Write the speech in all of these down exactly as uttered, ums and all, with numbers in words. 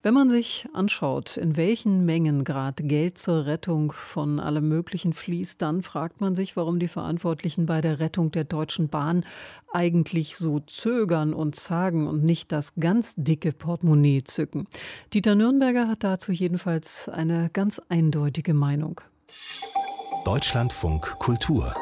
Wenn man sich anschaut, in welchen Mengen gerade Geld zur Rettung von allem Möglichen fließt, dann fragt man sich, warum die Verantwortlichen bei der Rettung der Deutschen Bahn eigentlich so zögern und zagen und nicht das ganz dicke Portemonnaie zücken. Dieter Nürnberger hat dazu jedenfalls eine ganz eindeutige Meinung. Deutschlandfunk Kultur.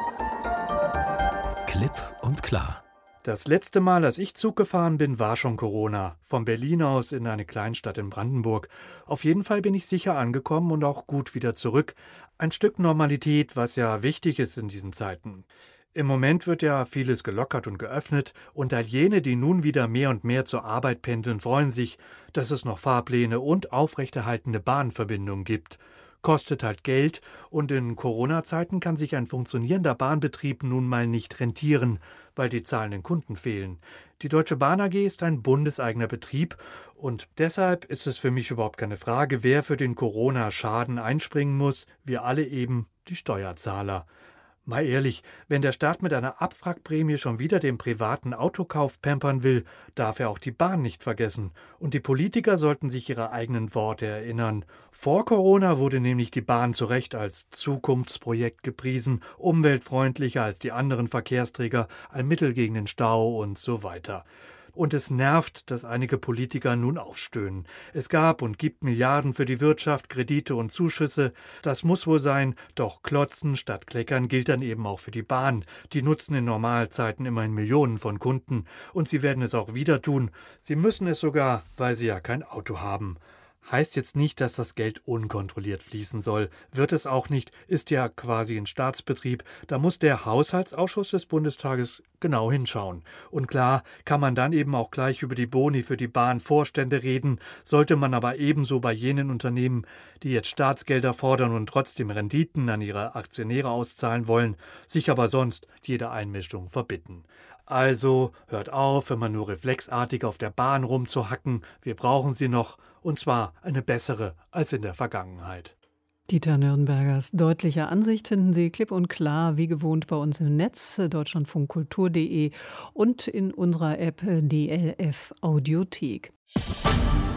Klipp und klar. Das letzte Mal, als ich Zug gefahren bin, war schon Corona. Von Berlin aus in eine Kleinstadt in Brandenburg. Auf jeden Fall bin ich sicher angekommen und auch gut wieder zurück. Ein Stück Normalität, was ja wichtig ist in diesen Zeiten. Im Moment wird ja vieles gelockert und geöffnet und all jene, die nun wieder mehr und mehr zur Arbeit pendeln, freuen sich, dass es noch Fahrpläne und aufrechterhaltende Bahnverbindungen gibt. Kostet halt Geld und in Corona-Zeiten kann sich ein funktionierender Bahnbetrieb nun mal nicht rentieren, weil die zahlenden Kunden fehlen. Die Deutsche Bahn A G ist ein bundeseigener Betrieb und deshalb ist es für mich überhaupt keine Frage, wer für den Corona-Schaden einspringen muss. Wir alle eben, die Steuerzahler. Mal ehrlich, wenn der Staat mit einer Abwrackprämie schon wieder den privaten Autokauf pampern will, darf er auch die Bahn nicht vergessen. Und die Politiker sollten sich ihrer eigenen Worte erinnern. Vor Corona wurde nämlich die Bahn zu Recht als Zukunftsprojekt gepriesen, umweltfreundlicher als die anderen Verkehrsträger, ein Mittel gegen den Stau und so weiter. Und es nervt, dass einige Politiker nun aufstöhnen. Es gab und gibt Milliarden für die Wirtschaft, Kredite und Zuschüsse. Das muss wohl sein, doch klotzen statt kleckern gilt dann eben auch für die Bahn. Die nutzen in Normalzeiten immerhin Millionen von Kunden. Und sie werden es auch wieder tun. Sie müssen es sogar, weil sie ja kein Auto haben. Heißt jetzt nicht, dass das Geld unkontrolliert fließen soll. Wird es auch nicht, ist ja quasi ein Staatsbetrieb. Da muss der Haushaltsausschuss des Bundestages genau hinschauen. Und klar kann man dann eben auch gleich über die Boni für die Bahnvorstände reden, sollte man aber ebenso bei jenen Unternehmen, die jetzt Staatsgelder fordern und trotzdem Renditen an ihre Aktionäre auszahlen wollen, sich aber sonst jede Einmischung verbitten. Also hört auf, wenn man nur reflexartig auf der Bahn rumzuhacken. Wir brauchen sie noch. Und zwar eine bessere als in der Vergangenheit. Dieter Nürnbergers deutliche Ansicht finden Sie klipp und klar, wie gewohnt, bei uns im Netz, deutschlandfunkkultur punkt de und in unserer App D L F Audiothek.